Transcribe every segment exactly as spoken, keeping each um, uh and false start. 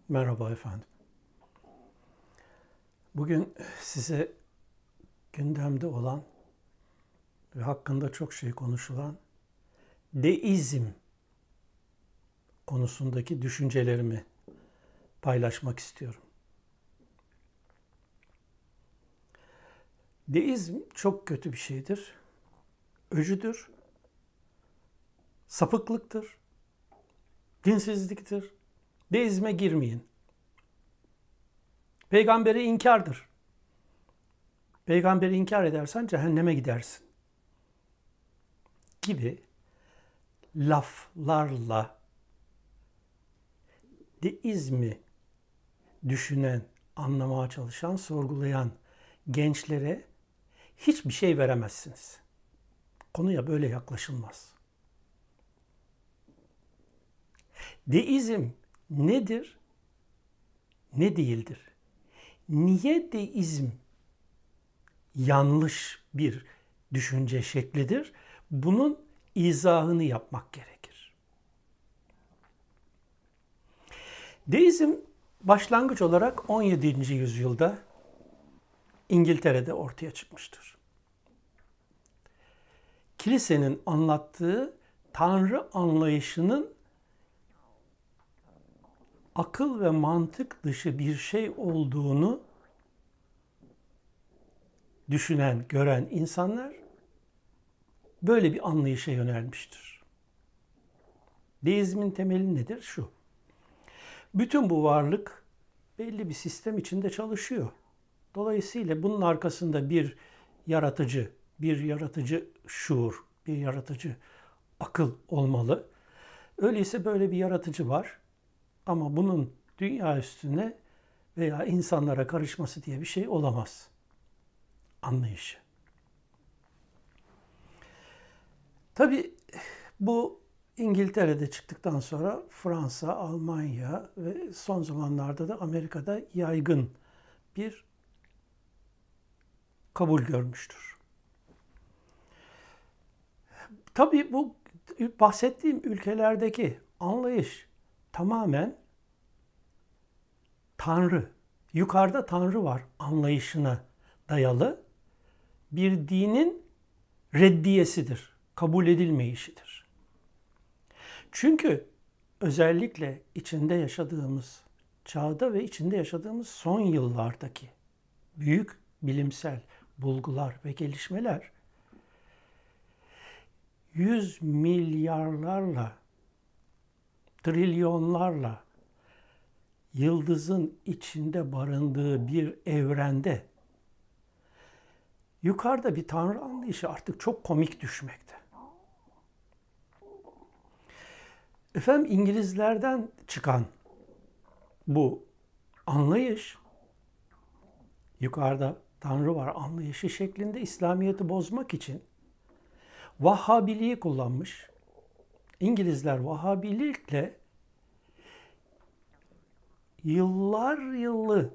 Merhaba efendim. Bugün size gündemde olan ve hakkında çok şey konuşulan deizm konusundaki düşüncelerimi paylaşmak istiyorum. Deizm çok kötü bir şeydir. Öcüdür, sapıklıktır, dinsizliktir. Deizme girmeyin. Peygamberi inkardır. Peygamberi inkar edersen cehenneme gidersin gibi laflarla deizmi düşünen, anlamaya çalışan, sorgulayan gençlere hiçbir şey veremezsiniz. Konuya böyle yaklaşılmaz. Deizm nedir? Ne değildir? Niye deizm yanlış bir düşünce şeklidir? Bunun izahını yapmak gerekir. Deizm başlangıç olarak on yedinci yüzyılda İngiltere'de ortaya çıkmıştır. Kilisenin anlattığı Tanrı anlayışının akıl ve mantık dışı bir şey olduğunu düşünen, gören insanlar böyle bir anlayışa yönelmiştir. Deizmin temeli nedir? Şu: bütün bu varlık belli bir sistem içinde çalışıyor. Dolayısıyla bunun arkasında bir yaratıcı, bir yaratıcı şuur, bir yaratıcı akıl olmalı. Öyleyse böyle bir yaratıcı var. Ama bunun dünya üstüne veya insanlara karışması diye bir şey olamaz anlayışı. Tabii bu İngiltere'de çıktıktan sonra Fransa, Almanya ve son zamanlarda da Amerika'da yaygın bir kabul görmüştür. Tabii bu bahsettiğim ülkelerdeki anlayış tamamen Tanrı, yukarıda Tanrı var anlayışına dayalı bir dinin reddiyesidir, kabul edilmeyişidir. Çünkü özellikle içinde yaşadığımız çağda ve içinde yaşadığımız son yıllardaki büyük bilimsel bulgular ve gelişmeler yüz milyarlarla, trilyonlarla yıldızın içinde barındığı bir evrende yukarıda bir Tanrı anlayışı artık çok komik düşmekte. Efendim İngilizlerden çıkan bu anlayış, yukarıda Tanrı var anlayışı şeklinde İslamiyet'i bozmak için Vahhabiliği kullanmış. İngilizler Vahhabilikle yıllar yıllı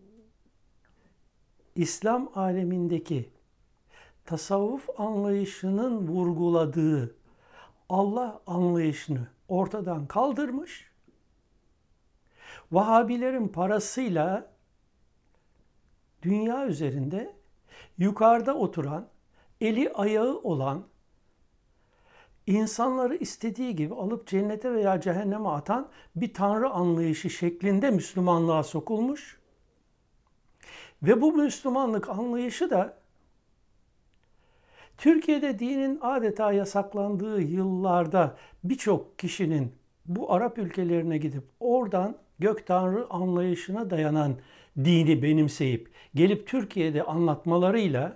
İslam alemindeki tasavvuf anlayışının vurguladığı Allah anlayışını ortadan kaldırmış. Vahhabilerin parasıyla dünya üzerinde yukarıda oturan, eli ayağı olan, insanları istediği gibi alıp cennete veya cehenneme atan bir Tanrı anlayışı şeklinde Müslümanlığa sokulmuş. Ve bu Müslümanlık anlayışı da Türkiye'de dinin adeta yasaklandığı yıllarda birçok kişinin bu Arap ülkelerine gidip oradan gök Tanrı anlayışına dayanan dini benimseyip gelip Türkiye'de anlatmalarıyla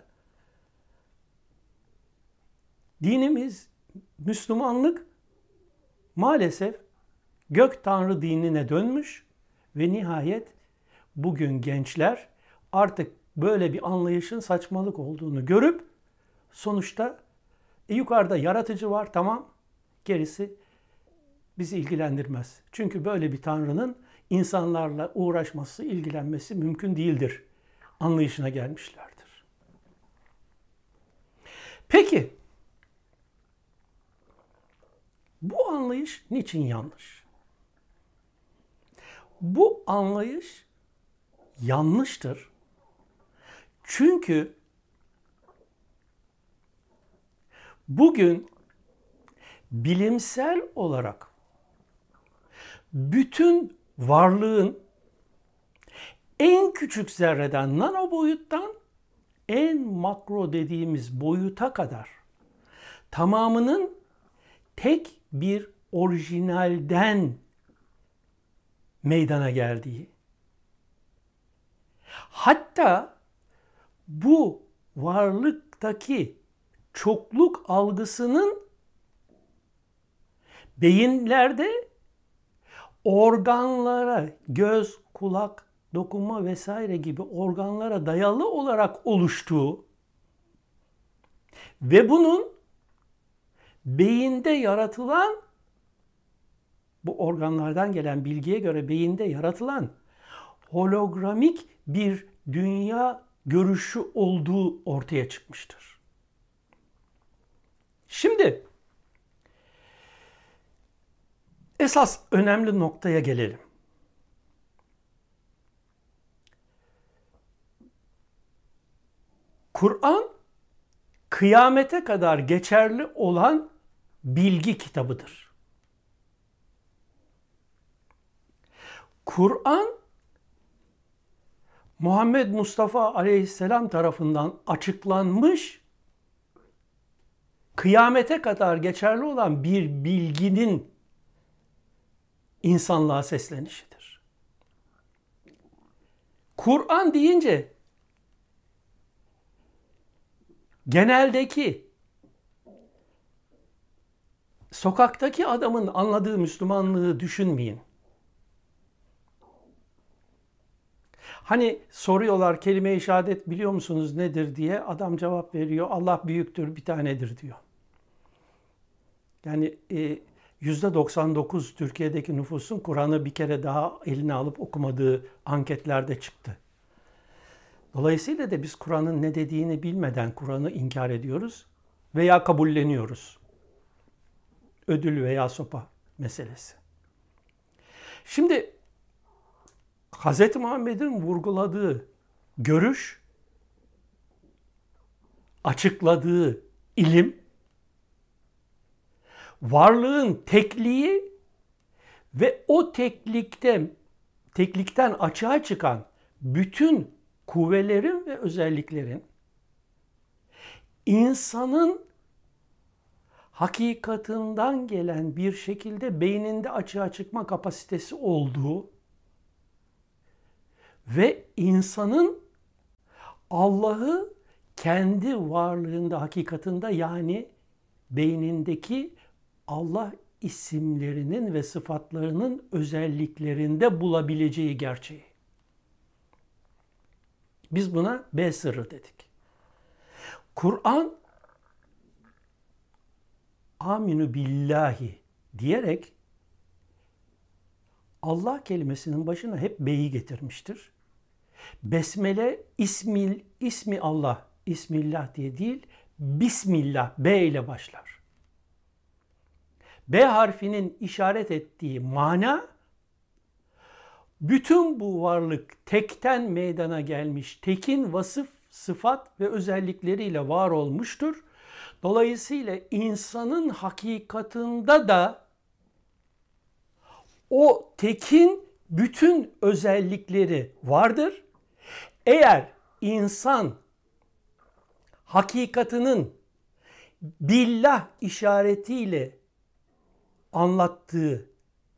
dinimiz, Müslümanlık maalesef gök Tanrı dinine dönmüş ve nihayet bugün gençler artık böyle bir anlayışın saçmalık olduğunu görüp sonuçta e, yukarıda yaratıcı var, tamam, gerisi bizi ilgilendirmez. Çünkü böyle bir Tanrı'nın insanlarla uğraşması, ilgilenmesi mümkün değildir anlayışına gelmişlerdir. Peki bu anlayış niçin yanlış? Bu anlayış yanlıştır. Çünkü bugün bilimsel olarak bütün varlığın en küçük zerreden, nano boyuttan en makro dediğimiz boyuta kadar tamamının tek bir orijinalden meydana geldiği, hatta bu varlıktaki çokluk algısının beyinlerde organlara, göz, kulak, dokunma vesaire gibi organlara dayalı olarak oluştuğu ve bunun beyinde yaratılan, bu organlardan gelen bilgiye göre beyinde yaratılan hologramik bir dünya görüşü olduğu ortaya çıkmıştır. Şimdi esas önemli noktaya gelelim. Kur'an kıyamete kadar geçerli olan bilgi kitabıdır. Kur'an Muhammed Mustafa Aleyhisselam tarafından açıklanmış, kıyamete kadar geçerli olan bir bilginin insanlığa seslenişidir. Kur'an deyince geneldeki sokaktaki adamın anladığı Müslümanlığı düşünmeyin. Hani soruyorlar kelime-i şehadet biliyor musunuz nedir diye, adam cevap veriyor. Allah büyüktür, bir tanedir diyor. Yani e, yüzde doksan dokuz Türkiye'deki nüfusun Kur'an'ı bir kere daha eline alıp okumadığı anketlerde çıktı. Dolayısıyla da biz Kur'an'ın ne dediğini bilmeden Kur'an'ı inkar ediyoruz veya kabulleniyoruz. Ödül veya sopa meselesi. Şimdi Hz. Muhammed'in vurguladığı görüş, açıkladığı ilim, varlığın tekliği ve o teklikten, teklikten açığa çıkan bütün kuvvelerin ve özelliklerin insanın hakikatinden gelen bir şekilde beyninde açığa çıkma kapasitesi olduğu ve insanın Allah'ı kendi varlığında, hakikatinde, yani beynindeki Allah isimlerinin ve sıfatlarının özelliklerinde bulabileceği gerçeği. Biz buna B sırrı dedik. Kur'an Aminü billahi diyerek Allah kelimesinin başına hep B'yi getirmiştir. Besmele ismil, ismi Allah, İsmillah diye değil, Bismillah, B ile başlar. B harfinin işaret ettiği mana, bütün bu varlık tekten meydana gelmiş, tekin vasıf, sıfat ve özellikleriyle var olmuştur. Dolayısıyla insanın hakikatında da o tekin bütün özellikleri vardır. Eğer insan hakikatinin billah işaretiyle anlattığı,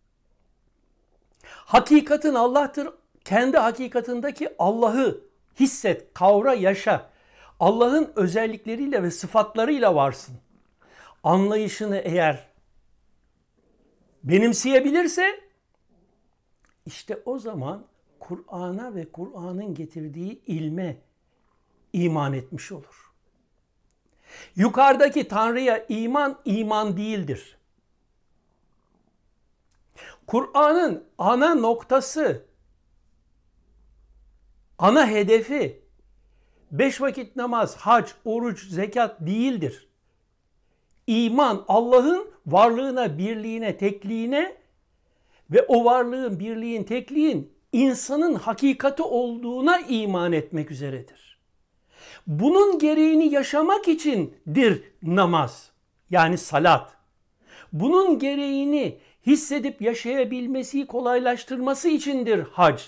hakikatin Allah'tır, kendi hakikatindeki Allah'ı hisset, kavra, yaşa. Allah'ın özellikleriyle ve sıfatlarıyla varsın anlayışını eğer benimseyebilirse, işte o zaman Kur'an'a ve Kur'an'ın getirdiği ilme iman etmiş olur. Yukarıdaki Tanrı'ya iman, iman değildir. Kur'an'ın ana noktası, ana hedefi beş vakit namaz, hac, oruç, zekat değildir. İman, Allah'ın varlığına, birliğine, tekliğine ve o varlığın, birliğin, tekliğin insanın hakikati olduğuna iman etmek üzeredir. Bunun gereğini yaşamak içindir namaz, yani salat. Bunun gereğini hissedip yaşayabilmesi, kolaylaştırması içindir hac.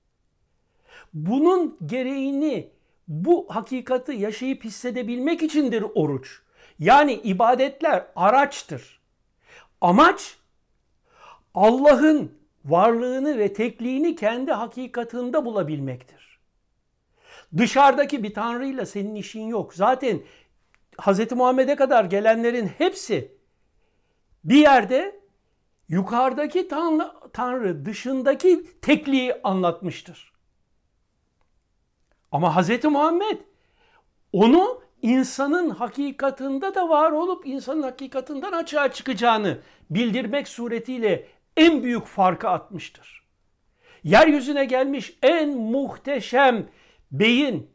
Bunun gereğini, bu hakikati yaşayıp hissedebilmek içindir oruç. Yani ibadetler araçtır. Amaç Allah'ın varlığını ve tekliğini kendi hakikatında bulabilmektir. Dışarıdaki bir tanrıyla senin işin yok. Zaten Hz. Muhammed'e kadar gelenlerin hepsi bir yerde yukarıdaki tanrı, tanrı dışındaki tekliği anlatmıştır. Ama Hz. Muhammed onu insanın hakikatında da var olup insanın hakikatinden açığa çıkacağını bildirmek suretiyle en büyük farkı atmıştır. Yeryüzüne gelmiş en muhteşem beyin,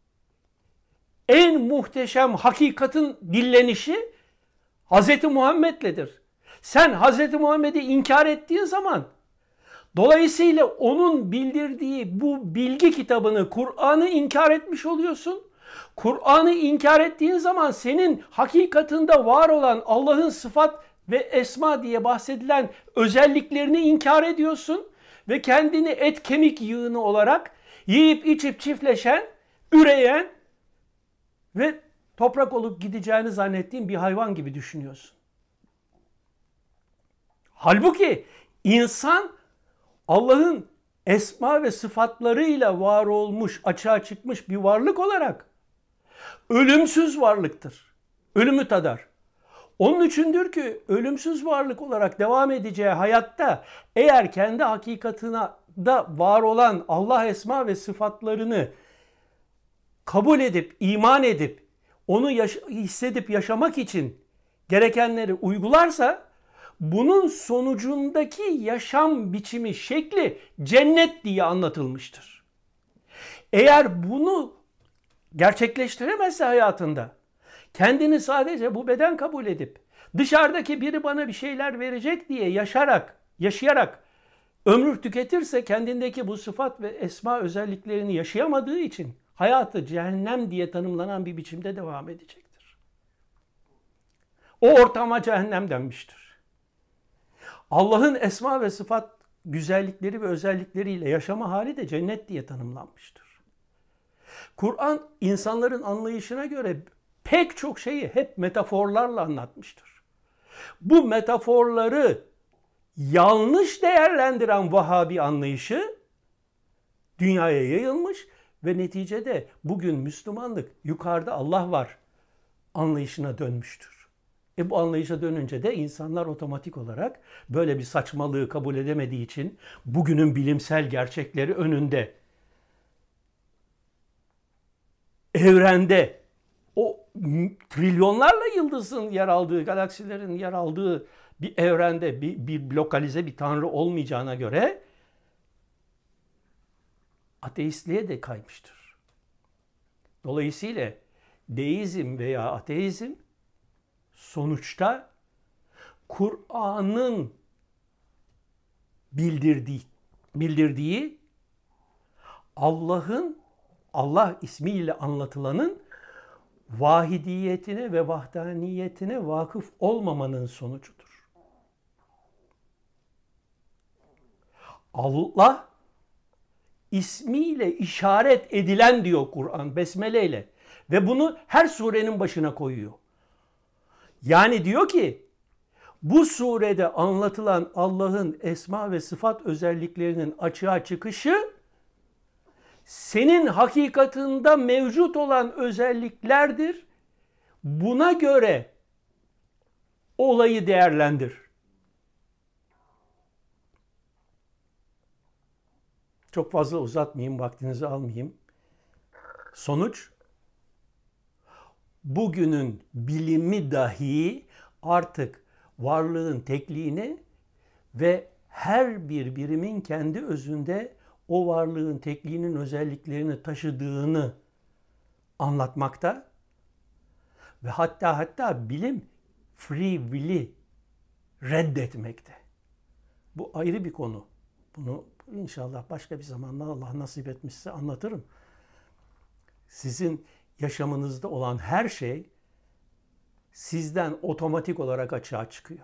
en muhteşem hakikatin dillenişi Hz. Muhammed'ledir. Sen Hz. Muhammed'i inkar ettiğin zaman dolayısıyla onun bildirdiği bu bilgi kitabını, Kur'an'ı inkar etmiş oluyorsun. Kur'an'ı inkar ettiğin zaman senin hakikatında var olan Allah'ın sıfat ve esma diye bahsedilen özelliklerini inkar ediyorsun ve kendini et kemik yığını olarak yiyip içip çiftleşen, üreyen ve toprak olup gideceğini zannettiğin bir hayvan gibi düşünüyorsun. Halbuki insan Allah'ın esma ve sıfatlarıyla var olmuş, açığa çıkmış bir varlık olarak ölümsüz varlıktır. Ölümü tadar. Onun içindir ki ölümsüz varlık olarak devam edeceği hayatta eğer kendi hakikatine da var olan Allah esma ve sıfatlarını kabul edip, iman edip, onu yaş- hissedip yaşamak için gerekenleri uygularsa bunun sonucundaki yaşam biçimi, şekli cennet diye anlatılmıştır. Eğer bunu gerçekleştiremezse hayatında, kendini sadece bu beden kabul edip, dışarıdaki biri bana bir şeyler verecek diye yaşarak, yaşayarak ömrü tüketirse kendindeki bu sıfat ve esma özelliklerini yaşayamadığı için hayatı cehennem diye tanımlanan bir biçimde devam edecektir. O ortama cehennem denmiştir. Allah'ın esma ve sıfat güzellikleri ve özellikleriyle yaşama hali de cennet diye tanımlanmıştır. Kur'an insanların anlayışına göre pek çok şeyi hep metaforlarla anlatmıştır. Bu metaforları yanlış değerlendiren Vahabi anlayışı dünyaya yayılmış ve neticede bugün Müslümanlık yukarıda Allah var anlayışına dönmüştür. E bu anlayışa dönünce de insanlar otomatik olarak böyle bir saçmalığı kabul edemediği için bugünün bilimsel gerçekleri önünde, evrende o trilyonlarla yıldızın yer aldığı, galaksilerin yer aldığı bir evrende bir, bir lokalize bir tanrı olmayacağına göre ateistliğe de kaymıştır. Dolayısıyla deizm veya ateizm sonuçta Kur'an'ın bildirdiği, bildirdiği Allah'ın, Allah ismiyle anlatılanın vahidiyetine ve vahdaniyetine vakıf olmamanın sonucudur. Allah ismiyle işaret edilen diyor Kur'an besmele ile ve bunu her surenin başına koyuyor. Yani diyor ki bu surede anlatılan Allah'ın esma ve sıfat özelliklerinin açığa çıkışı senin hakikatında mevcut olan özelliklerdir. Buna göre olayı değerlendir. Çok fazla uzatmayayım, vaktinizi almayayım. Sonuç, bugünün bilimi dahi artık varlığın tekliğini ve her bir birimin kendi özünde o varlığın tekliğinin özelliklerini taşıdığını anlatmakta ve hatta hatta bilim free will'i reddetmekte. Bu ayrı bir konu. Bunu inşallah başka bir zamanda Allah nasip etmişse anlatırım. Sizin yaşamınızda olan her şey sizden otomatik olarak açığa çıkıyor.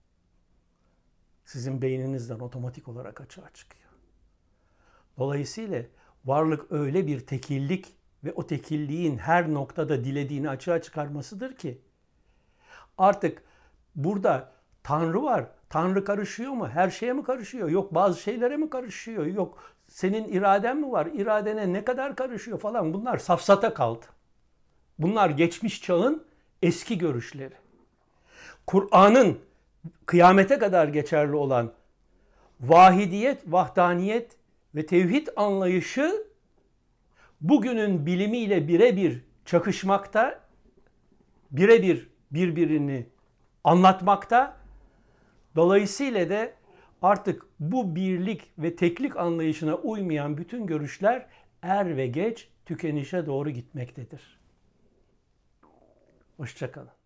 Sizin beyninizden otomatik olarak açığa çıkıyor. Dolayısıyla varlık öyle bir tekillik ve o tekilliğin her noktada dilediğini açığa çıkarmasıdır ki artık burada Tanrı var. Tanrı karışıyor mu? Her şeye mi karışıyor? Yok bazı şeylere mi karışıyor? Yok senin iraden mi var? İradene ne kadar karışıyor falan. Bunlar safsata kaldı. Bunlar geçmiş çağın eski görüşleri. Kur'an'ın kıyamete kadar geçerli olan vahidiyet, vahdaniyet ve tevhid anlayışı bugünün bilimiyle birebir çakışmakta, birebir birbirini anlatmakta. Dolayısıyla da artık bu birlik ve teklik anlayışına uymayan bütün görüşler er ve geç tükenişe doğru gitmektedir. Hoşça kalın.